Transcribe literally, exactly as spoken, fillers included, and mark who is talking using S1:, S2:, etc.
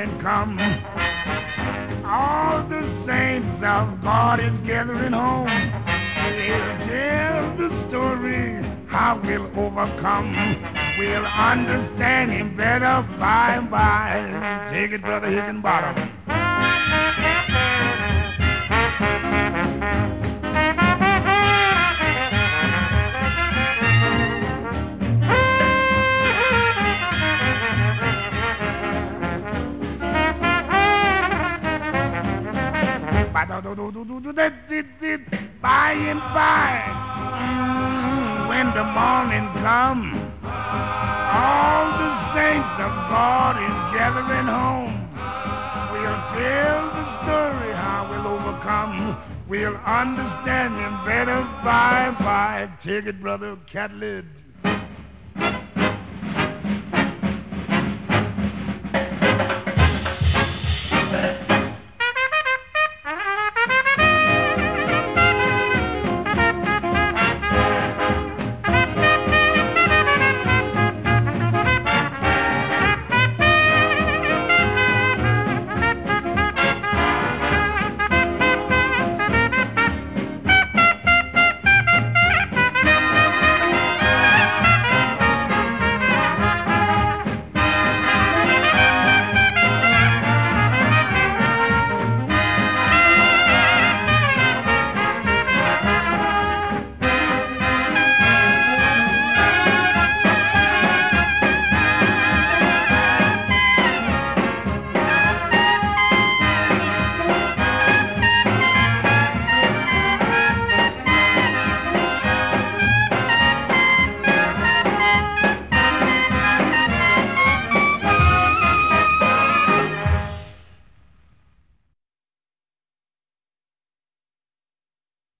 S1: morning come, all the saints of God is gathering home. We'll tell the story how we'll overcome. We'll understand him better by and by. Take it, Brother Higginbottom. By and by, mm, when the morning comes, all the saints of God is gathering home. We'll tell the story how we'll overcome. We'll understand him better by and by. Take it, Brother Catlett.